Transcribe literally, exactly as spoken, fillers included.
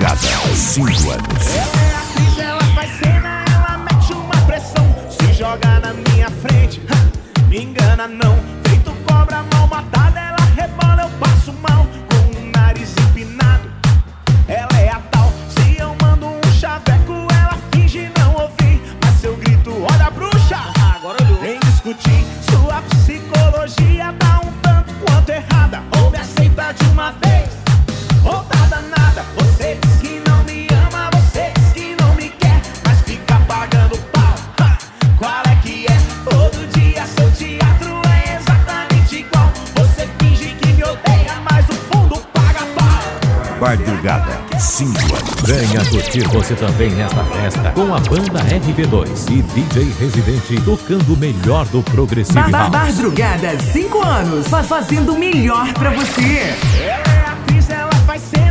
Madrugada, cinco anos. Ela é atriz, ela faz cena, ela mete uma pressão. Se joga na minha frente, ha, me engana não. Feito cobra mal matada, ela rebola, eu passo mal. Com o nariz empinado, ela é a tal. Se eu mando um chaveco, ela finge não ouvir. Mas se eu grito, olha bruxa, agora olhou. Vem discutir, sua psicologia tá um tanto quanto errada. Ou me aceita de uma vez, ou tá danada. Você diz que não me ama, você diz que não me quer, mas fica pagando pau, ha, qual é que é? Todo dia seu teatro é exatamente igual. Você finge que me odeia, mas o fundo paga pau. Madrugada, cinco anos. Venha curtir você também nesta festa com a banda R B dois e D J Residente tocando o melhor do Progressive House. Madrugada, cinco anos, faz fazendo o melhor pra você. Ela é atriz, ela faz cena.